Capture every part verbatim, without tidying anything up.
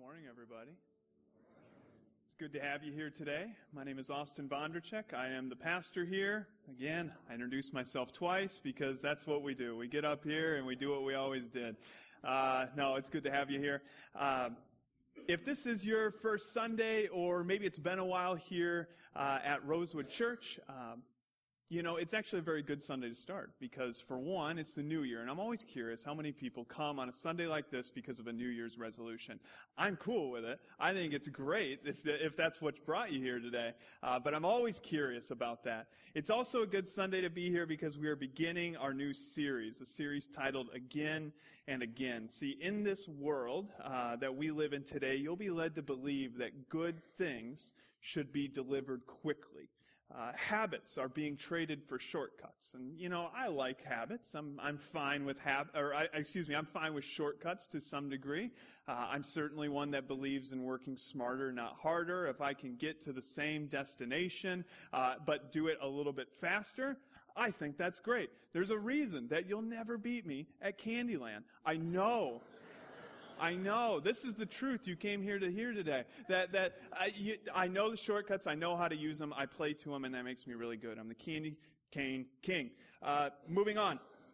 morning, everybody. It's good to have you here today. My name is Austin Vondrachek. I am the pastor here. Again, I introduce myself twice because that's what we do. We get up here and we do what we always did. Uh, no, it's good to have you here. Uh, if this is your first Sunday, or maybe it's been a while here uh, at Rosewood Church, um, you know, it's actually a very good Sunday to start because, for one, it's the new year, and I'm always curious how many people come on a Sunday like this because of a New Year's resolution. I'm cool with it. I think it's great if if that's what brought you here today, uh, but I'm always curious about that. It's also a good Sunday to be here because we are beginning our new series, a series titled Again and Again. See, in this world uh, that we live in today, you'll be led to believe that good things should be delivered quickly. Uh, habits are being traded for shortcuts, and you know I like habits. I'm I'm fine with hab or I, excuse me, I'm fine with shortcuts to some degree. Uh, I'm certainly one that believes in working smarter, not harder. If I can get to the same destination, uh, but do it a little bit faster, I think that's great. There's a reason that you'll never beat me at Candyland. I know. I know. This is the truth you came here to hear today. That that I, you, I know the shortcuts. I know how to use them. I play to them, and that makes me really good. I'm the candy cane king. Uh, moving on.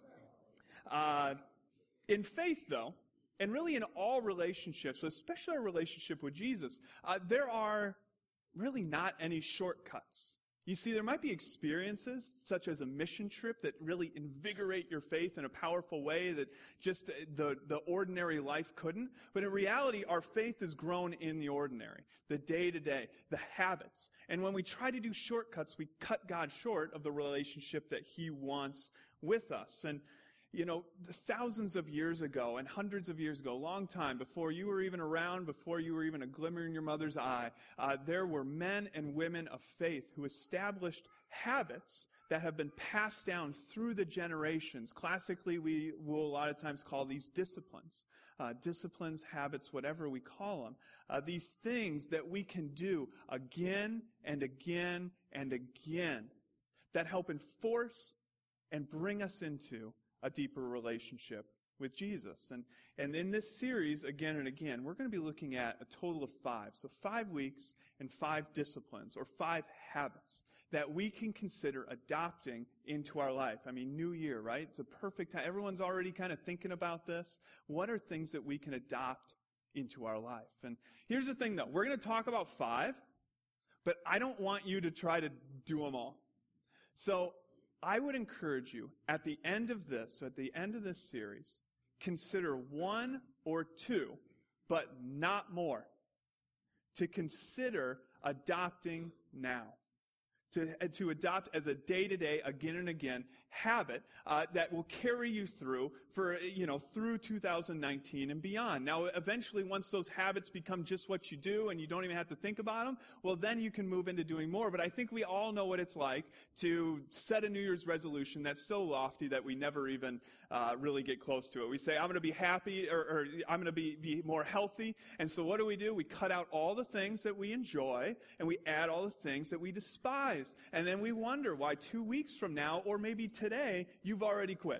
Uh, in faith, though, and really in all relationships, but especially our relationship with Jesus, uh, there are really not any shortcuts. You see, there might be experiences, such as a mission trip, that really invigorate your faith in a powerful way that just the, the ordinary life couldn't. But in reality, our faith is grown in the ordinary, the day-to-day, the habits. And when we try to do shortcuts, we cut God short of the relationship that He wants with us. And you know, thousands of years ago and hundreds of years ago, a long time before you were even around, before you were even a glimmer in your mother's eye, uh, there were men and women of faith who established habits that have been passed down through the generations. Classically, we will a lot of times call these disciplines. Uh, disciplines, habits, whatever we call them. Uh, these things that we can do again and again and again that help enforce and bring us into a deeper relationship with Jesus. And, and in this series, again and again, we're going to be looking at a total of five. So five weeks and five disciplines, or five habits that we can consider adopting into our life. I mean, new year, right? It's a perfect time. Everyone's already kind of thinking about this. What are things that we can adopt into our life? And here's the thing, though. We're going to talk about five, but I don't want you to try to do them all. So I would encourage you, at the end of this, at the end of this series, consider one or two, but not more, to consider adopting now. To, to adopt as a day-to-day, again and again, habit uh, that will carry you through for, you know, through two thousand nineteen and beyond. Now, eventually, once those habits become just what you do and you don't even have to think about them, well, then you can move into doing more. But I think we all know what it's like to set a New Year's resolution that's so lofty that we never even uh, really get close to it. We say, I'm going to be happy, or, or I'm going to be, be more healthy. And so what do we do? We cut out all the things that we enjoy, and we add all the things that we despise. And then we wonder why two weeks from now, or maybe today, you've already quit.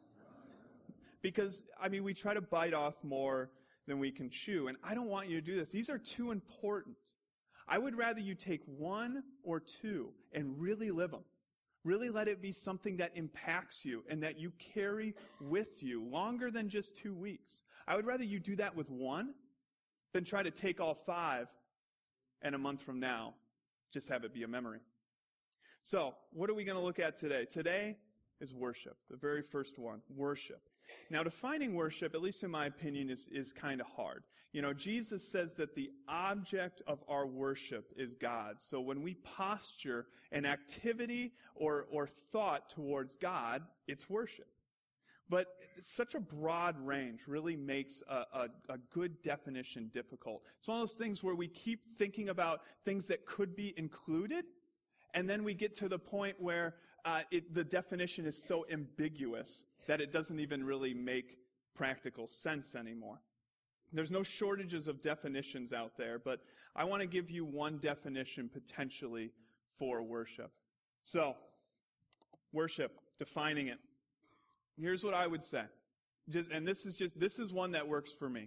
Because, I mean, we try to bite off more than we can chew. And I don't want you to do this. These are too important. I would rather you take one or two and really live them. Really let it be something that impacts you and that you carry with you longer than just two weeks. I would rather you do that with one than try to take all five and a month from now just have it be a memory. So, what are we going to look at today? Today is worship, the very first one, worship. Now, defining worship, at least in my opinion, is, is kind of hard. You know, Jesus says that the object of our worship is God. So when we posture an activity or, or thought towards God, it's worship. But such a broad range really makes a, a, a good definition difficult. It's one of those things where we keep thinking about things that could be included, and then we get to the point where uh, it, the definition is so ambiguous that it doesn't even really make practical sense anymore. There's no shortages of definitions out there, but I want to give you one definition potentially for worship. So, worship, defining it. Here's what I would say. Just, and this is just, this is one that works for me.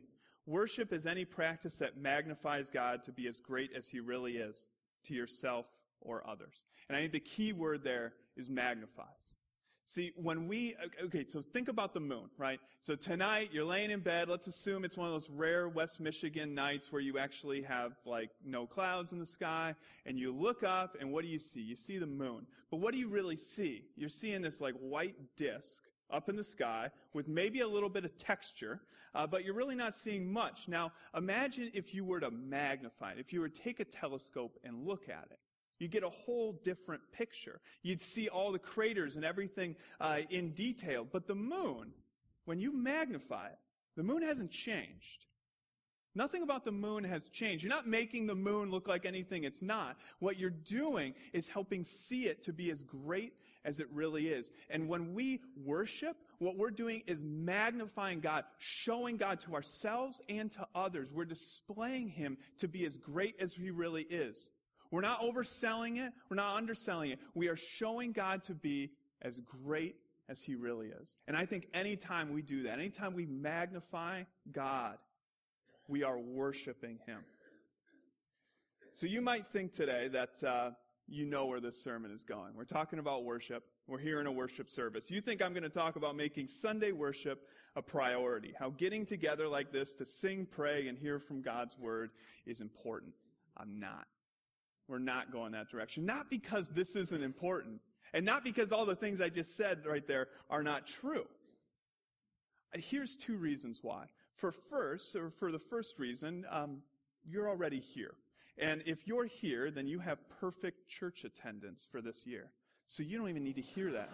Worship is any practice that magnifies God to be as great as he really is to yourself or others. And I think the key word there is magnifies. See, when we, okay, so think about the moon, right? So tonight, you're laying in bed. Let's assume it's one of those rare West Michigan nights where you actually have, like, no clouds in the sky, and you look up, and what do you see? You see the moon. But what do you really see? You're seeing this, like, white disk up in the sky with maybe a little bit of texture, uh, but you're really not seeing much. Now, imagine if you were to magnify it, if you were to take a telescope and look at it. You get a whole different picture. You'd see all the craters and everything uh, in detail. But the moon, when you magnify it, the moon hasn't changed. Nothing about the moon has changed. You're not making the moon look like anything it's not. What you're doing is helping see it to be as great as it really is. And when we worship, what we're doing is magnifying God, showing God to ourselves and to others. We're displaying him to be as great as he really is. We're not overselling it. We're not underselling it. We are showing God to be as great as he really is. And I think anytime we do that, anytime we magnify God, we are worshiping him. So you might think today that uh, you know where this sermon is going. We're talking about worship. We're here in a worship service. You think I'm going to talk about making Sunday worship a priority, how getting together like this to sing, pray, and hear from God's word is important. I'm not. We're not going that direction. Not because this isn't important, and not because all the things I just said right there are not true. Here's two reasons why. For first, or for the first reason, um, you're already here. And if you're here, then you have perfect church attendance for this year. So you don't even need to hear that.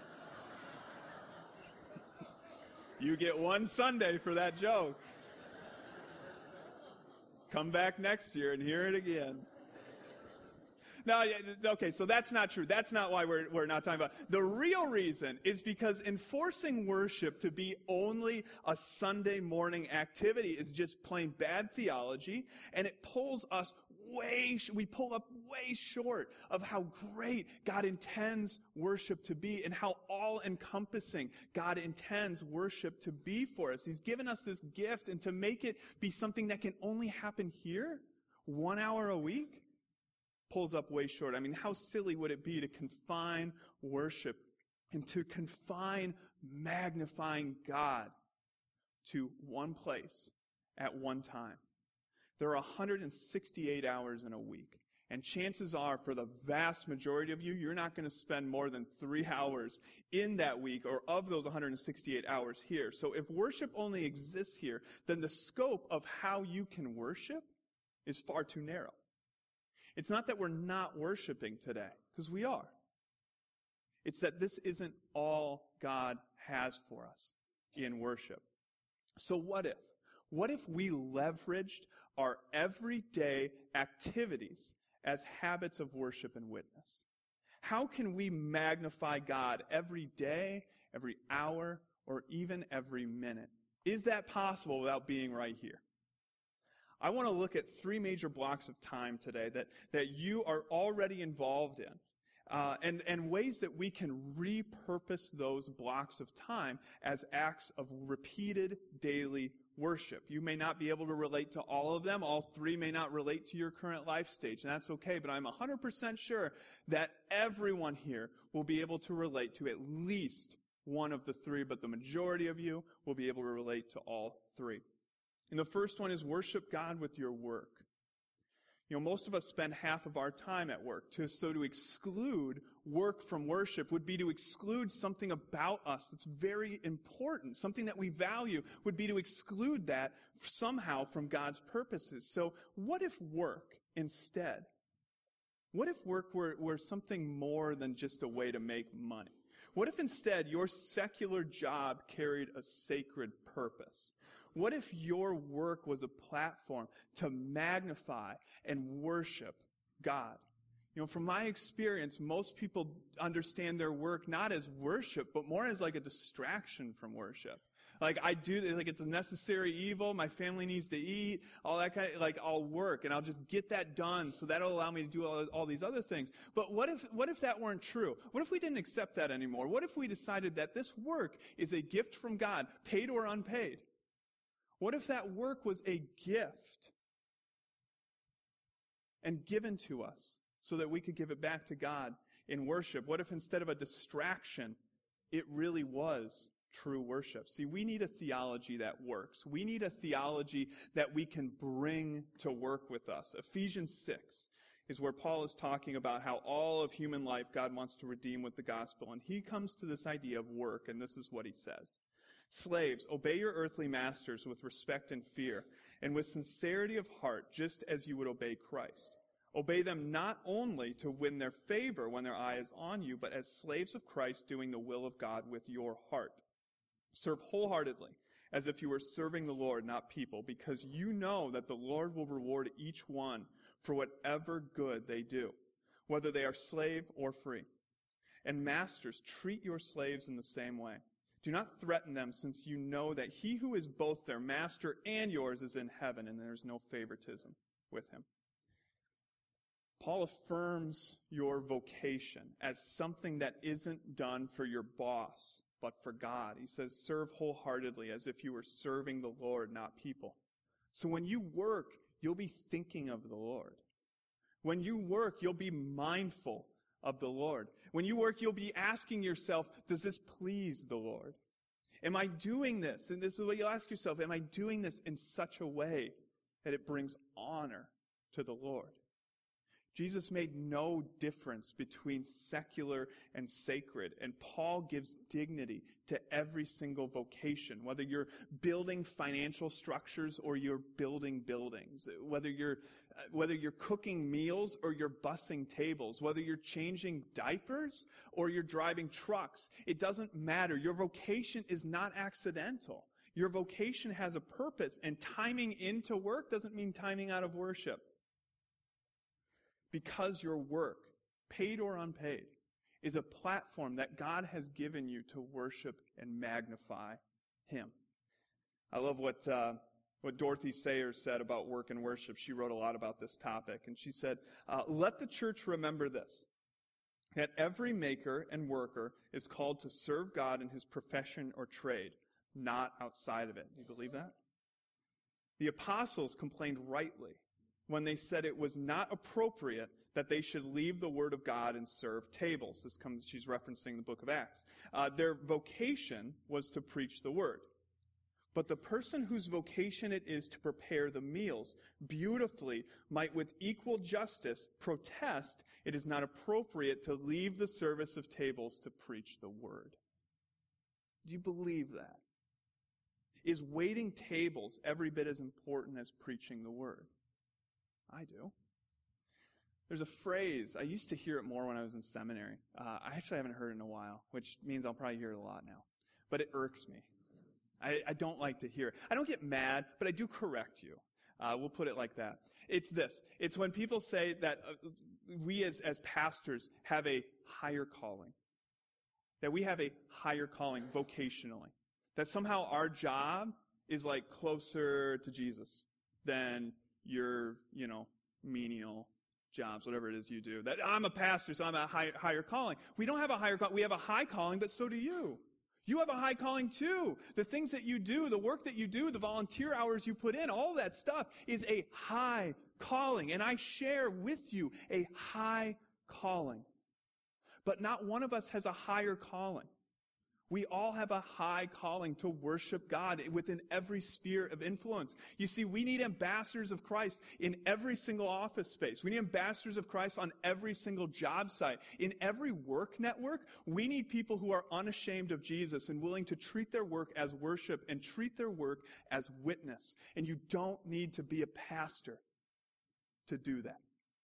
You get one Sunday for that joke. Come back next year and hear it again. No, okay, so that's not true. That's not why we're, we're not talking about it. The real reason is because enforcing worship to be only a Sunday morning activity is just plain bad theology, and it pulls us way, we pull up way short of how great God intends worship to be and how all-encompassing God intends worship to be for us. He's given us this gift, and to make it be something that can only happen here, one hour a week, pulls up way short. I mean, how silly would it be to confine worship and to confine magnifying God to one place at one time? There are one hundred sixty-eight hours in a week. And chances are, for the vast majority of you, you're not going to spend more than three hours in that week, or of those one hundred sixty-eight hours here. So if worship only exists here, then the scope of how you can worship is far too narrow. It's not that we're not worshiping today, because we are. It's that this isn't all God has for us in worship. So what if? What if we leveraged our everyday activities as habits of worship and witness? How can we magnify God every day, every hour, or even every minute? Is that possible without being right here? I want to look at three major blocks of time today that, that you are already involved in, uh, and, and ways that we can repurpose those blocks of time as acts of repeated daily worship. You may not be able to relate to all of them. All three may not relate to your current life stage, and that's okay, but I'm one hundred percent sure that everyone here will be able to relate to at least one of the three, but the majority of you will be able to relate to all three. And the first one is worship God with your work. You know, most of us spend half of our time at work. To, so to exclude work from worship would be to exclude something about us that's very important. Something that we value would be to exclude that somehow from God's purposes. So what if work instead? What if work were, were something more than just a way to make money? What if instead your secular job carried a sacred purpose? What if your work was a platform to magnify and worship God? You know, from my experience, most people understand their work not as worship, but more as like a distraction from worship. Like I do, like it's a necessary evil. My family needs to eat, all that kind of, like I'll work and I'll just get that done. So that'll allow me to do all, all these other things. But what if, what if that weren't true? What if we didn't accept that anymore? What if we decided that this work is a gift from God, paid or unpaid? What if that work was a gift and given to us so that we could give it back to God in worship? What if instead of a distraction, it really was true worship? See, we need a theology that works. We need a theology that we can bring to work with us. Ephesians six is where Paul is talking about how all of human life God wants to redeem with the gospel. And he comes to this idea of work, and this is what he says. Slaves, obey your earthly masters with respect and fear, and with sincerity of heart, just as you would obey Christ. Obey them not only to win their favor when their eye is on you, but as slaves of Christ doing the will of God with your heart. Serve wholeheartedly, as if you were serving the Lord, not people, because you know that the Lord will reward each one for whatever good they do, whether they are slave or free. And masters, treat your slaves in the same way. Do not threaten them, since you know that he who is both their master and yours is in heaven, and there is no favoritism with him. Paul affirms your vocation as something that isn't done for your boss, but for God. He says, serve wholeheartedly as if you were serving the Lord, not people. So when you work, you'll be thinking of the Lord. When you work, you'll be mindful of the Lord. When you work, you'll be asking yourself, does this please the Lord? Am I doing this? And this is what you'll ask yourself, am I doing this in such a way that it brings honor to the Lord? Jesus made no difference between secular and sacred, and Paul gives dignity to every single vocation, whether you're building financial structures or you're building buildings, whether you're whether you're cooking meals or you're bussing tables, whether you're changing diapers or you're driving trucks. It doesn't matter. Your vocation is not accidental. Your vocation has a purpose, and timing into work doesn't mean timing out of worship. Because your work, paid or unpaid, is a platform that God has given you to worship and magnify Him. I love what uh, what Dorothy Sayers said about work and worship. She wrote a lot about this topic, and she said, uh, let the church remember this, that every maker and worker is called to serve God in his profession or trade, not outside of it. Do you believe that? The apostles complained rightly when they said it was not appropriate that they should leave the Word of God and serve tables. This comes, she's referencing the book of Acts. Uh, their vocation was to preach the Word. But the person whose vocation it is to prepare the meals beautifully might with equal justice protest it is not appropriate to leave the service of tables to preach the Word. Do you believe that? Is waiting tables every bit as important as preaching the Word? I do. There's a phrase, I used to hear it more when I was in seminary. Uh, I actually haven't heard it in a while, which means I'll probably hear it a lot now. But it irks me. I, I don't like to hear it. I don't get mad, but I do correct you. Uh, we'll put it like that. It's this. It's when people say that uh, we as, as pastors have a higher calling. That we have a higher calling vocationally. That somehow our job is like closer to Jesus than your, you know, menial jobs, whatever it is you do. That I'm a pastor, so I'm a high, higher calling. We don't have a higher calling. We have a high calling, but so do you. You have a high calling too. The things that you do, the work that you do, the volunteer hours you put in, all that stuff is a high calling. And I share with you a high calling. But not one of us has a higher calling. We all have a high calling to worship God within every sphere of influence. You see, we need ambassadors of Christ in every single office space. We need ambassadors of Christ on every single job site. In every work network, we need people who are unashamed of Jesus and willing to treat their work as worship and treat their work as witness. And you don't need to be a pastor to do that.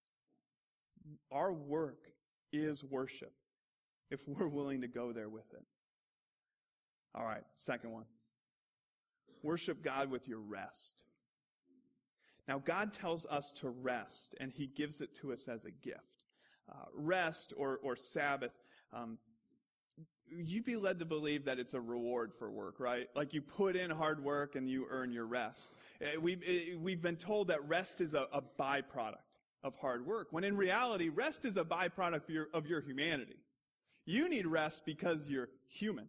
Our work is worship if we're willing to go there with it. All right, second one. Worship God with your rest. Now, God tells us to rest, and He gives it to us as a gift. Uh, rest or, or Sabbath, um, you'd be led to believe that it's a reward for work, right? Like you put in hard work and you earn your rest. Uh, we, uh, we've been told that rest is a, a byproduct of hard work, when in reality, rest is a byproduct of your, of your humanity. You need rest because you're human.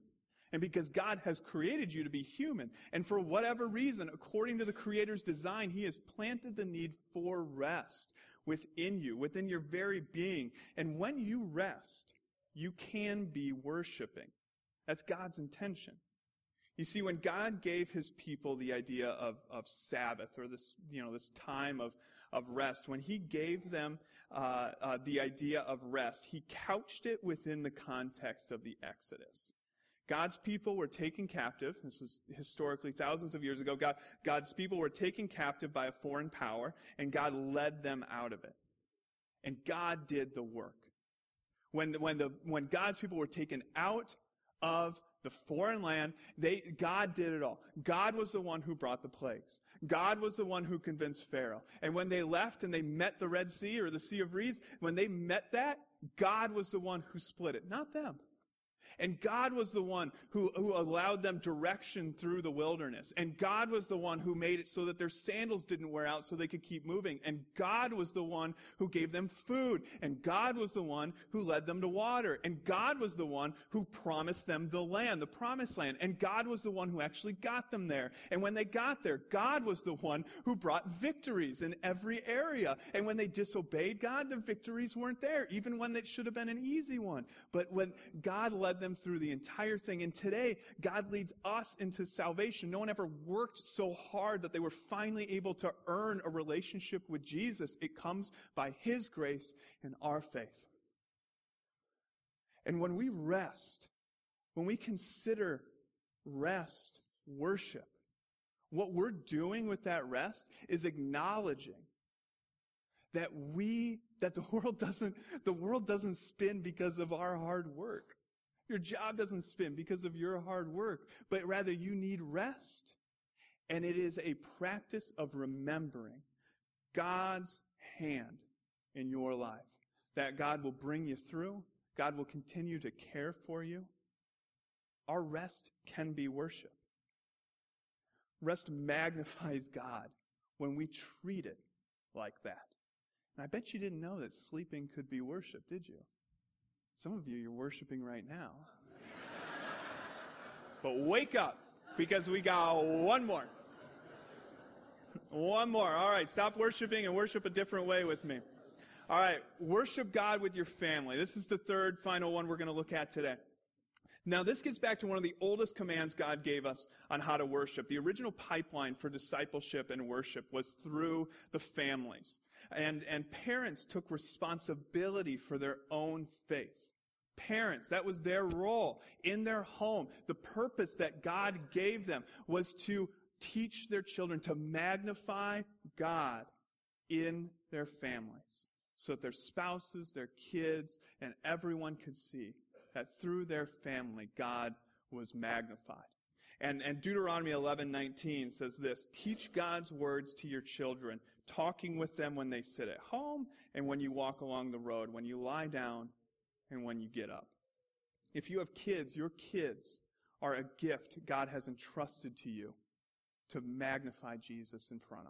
And because God has created you to be human, and for whatever reason, according to the Creator's design, He has planted the need for rest within you, within your very being. And when you rest, you can be worshiping. That's God's intention. You see, when God gave His people the idea of, of Sabbath, or this, you know, this time of, of rest, when He gave them uh, uh, the idea of rest, He couched it within the context of the Exodus. God's people were taken captive. This is historically thousands of years ago. God, God's people were taken captive by a foreign power, and God led them out of it. And God did the work. When, when, the, when God's people were taken out of the foreign land, they, God did it all. God was the one who brought the plagues. God was the one who convinced Pharaoh. And when they left and they met the Red Sea or the Sea of Reeds, when they met that, God was the one who split it, not them. And God was the one who, who allowed them direction through the wilderness. And God was the one who made it so that their sandals didn't wear out so they could keep moving. And God was the one who gave them food. And God was the one who led them to water. And God was the one who promised them the land, the promised land. And God was the one who actually got them there. And when they got there, God was the one who brought victories in every area. And when they disobeyed God, the victories weren't there, even when it should have been an easy one. But when God led them through the entire thing. And today, God leads us into salvation. No one ever worked so hard that they were finally able to earn a relationship with Jesus. It comes by His grace and our faith. And when we rest, when we consider rest worship, what we're doing with that rest is acknowledging that we, that the world doesn't, the world doesn't spin because of our hard work. Your job doesn't spin because of your hard work, but rather you need rest. And it is a practice of remembering God's hand in your life, that God will bring you through. God will continue to care for you. Our rest can be worship. Rest magnifies God when we treat it like that. And I bet you didn't know that sleeping could be worship, did you? Some of you, you're worshiping right now. But wake up, because we got one more. One more. All right, stop worshiping and worship a different way with me. All right, worship God with your family. This is the third, final one we're going to look at today. Now, this gets back to one of the oldest commands God gave us on how to worship. The original pipeline for discipleship and worship was through the families. And, and parents took responsibility for their own faith. Parents, that was their role in their home. The purpose that God gave them was to teach their children to magnify God in their families, so that their spouses, their kids, and everyone could see that through their family, God was magnified. And, and Deuteronomy eleven nineteen says this: teach God's words to your children, talking with them when they sit at home and when you walk along the road, when you lie down and when you get up. If you have kids, your kids are a gift God has entrusted to you to magnify Jesus in front of.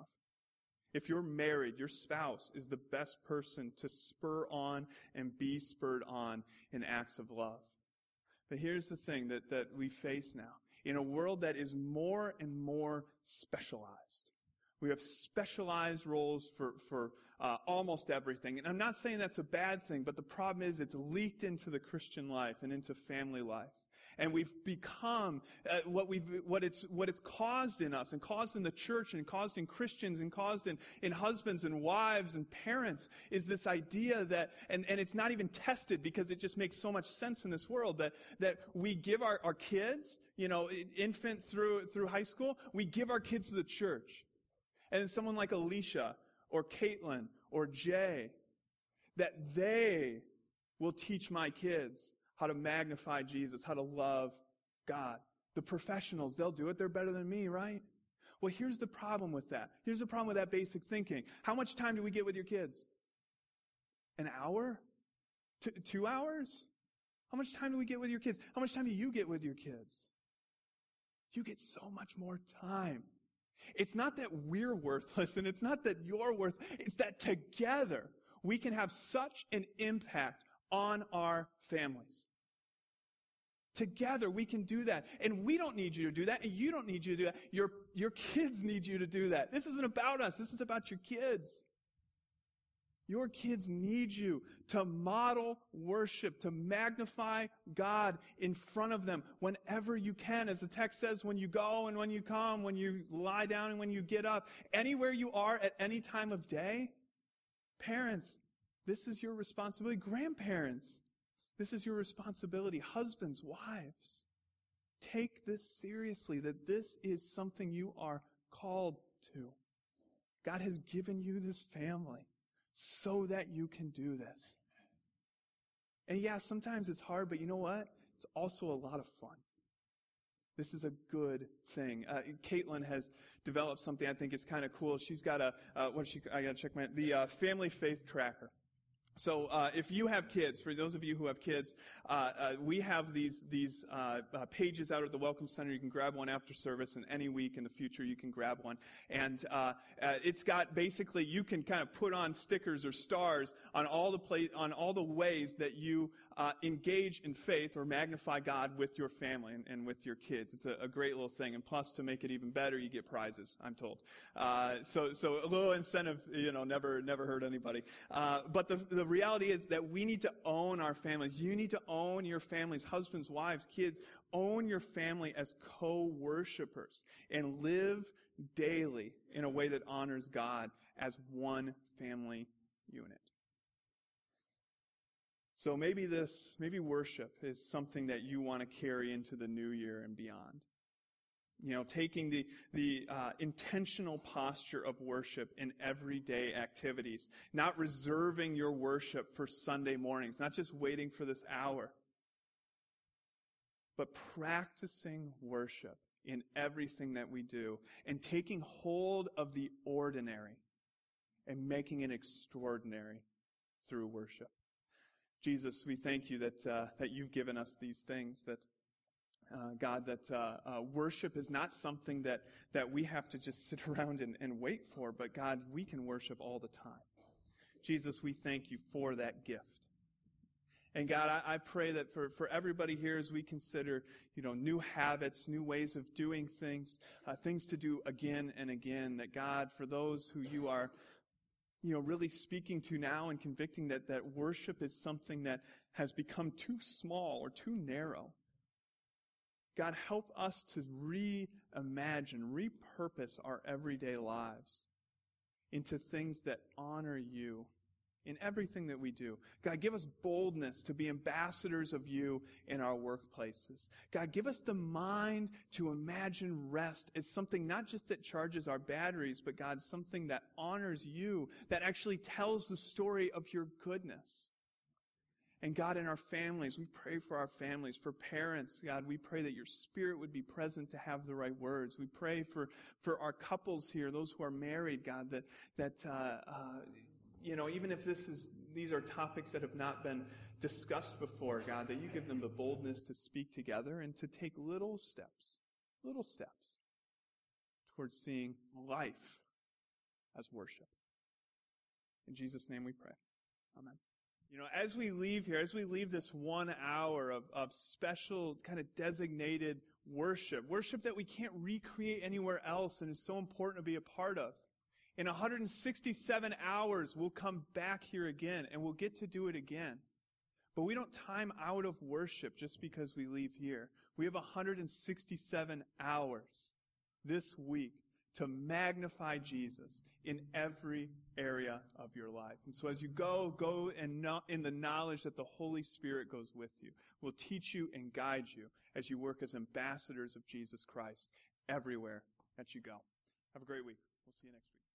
If you're married, your spouse is the best person to spur on and be spurred on in acts of love. But here's the thing that, that we face now. In a world that is more and more specialized, we have specialized roles for, for uh, almost everything. And I'm not saying that's a bad thing, but the problem is it's leaked into the Christian life and into family life. And we've become uh, what we've what it's what it's caused in us and caused in the church and caused in Christians and caused in, in husbands and wives and parents is this idea that, and, and it's not even tested because it just makes so much sense in this world, that that we give our, our kids, you know, infant through through high school, we give our kids to the church. And then someone like Alicia or Caitlin or Jay, that they will teach my kids how to magnify Jesus, how to love God. The professionals, they'll do it. They're better than me, right? Well, here's the problem with that. Here's the problem with that basic thinking. How much time do we get with your kids? An hour? T- two hours? How much time do we get with your kids? How much time do you get with your kids? You get so much more time. It's not that we're worthless, and it's not that you're worth. It's that together we can have such an impact on our families. Together, we can do that. And we don't need you to do that, and you don't need you to do that. Your, your kids need you to do that. This isn't about us. This is about your kids. Your kids need you to model worship, to magnify God in front of them whenever you can. As the text says, when you go and when you come, when you lie down and when you get up, anywhere you are at any time of day. Parents, this is your responsibility. Grandparents, this is your responsibility. Husbands, wives, take this seriously, that this is something you are called to. God has given you this family so that you can do this. And yeah, sometimes it's hard, but you know what? It's also a lot of fun. This is a good thing. Uh, Caitlin has developed something I think is kind of cool. She's got a, uh, what is she, I gotta check my, the uh, Family Faith Tracker. So uh, if you have kids, for those of you who have kids, uh, uh, we have these these uh, uh, pages out at the Welcome Center. You can grab one after service, and any week in the future you can grab one. And uh, uh, it's got basically, you can kind of put on stickers or stars on all the pla- on all the ways that you uh, engage in faith or magnify God with your family and, and with your kids. It's a, a great little thing. And plus, to make it even better, you get prizes, I'm told. Uh, so so a little incentive, you know, never never hurt anybody. Uh, but the the The reality is that we need to own our families. You need to own your families, husbands, wives, kids. Own your family as co-worshipers and live daily in a way that honors God as one family unit. So maybe this, maybe worship is something that you want to carry into the new year and beyond. You know, taking the, the uh, intentional posture of worship in everyday activities. Not reserving your worship for Sunday mornings. Not just waiting for this hour. But practicing worship in everything that we do. And taking hold of the ordinary and making it extraordinary through worship. Jesus, we thank you that uh, that you've given us these things, that Uh, God, that uh, uh, worship is not something that, that we have to just sit around and, and wait for, but God, we can worship all the time. Jesus, we thank you for that gift. And God, I, I pray that for, for everybody here as we consider, you know, new habits, new ways of doing things, uh, things to do again and again, that God, for those who you are, you know, really speaking to now and convicting that, that worship is something that has become too small or too narrow. God, help us to reimagine, repurpose our everyday lives into things that honor you in everything that we do. God, give us boldness to be ambassadors of you in our workplaces. God, give us the mind to imagine rest as something not just that charges our batteries, but God, something that honors you, that actually tells the story of your goodness. And God, in our families, we pray for our families. For parents, God, we pray that your Spirit would be present to have the right words. We pray for, for our couples here, those who are married, God, that, that uh, uh, you know, even if this is these are topics that have not been discussed before, God, that you give them the boldness to speak together and to take little steps, little steps towards seeing life as worship. In Jesus' name we pray. Amen. You know, as we leave here, as we leave this one hour of, of special kind of designated worship, worship that we can't recreate anywhere else and is so important to be a part of. In one hundred sixty-seven hours, we'll come back here again and we'll get to do it again. But we don't time out of worship just because we leave here. We have one hundred sixty-seven hours this week to magnify Jesus in every area of your life. And so as you go, go and no, in the knowledge that the Holy Spirit goes with you, will teach you and guide you as you work as ambassadors of Jesus Christ everywhere that you go. Have a great week. We'll see you next week.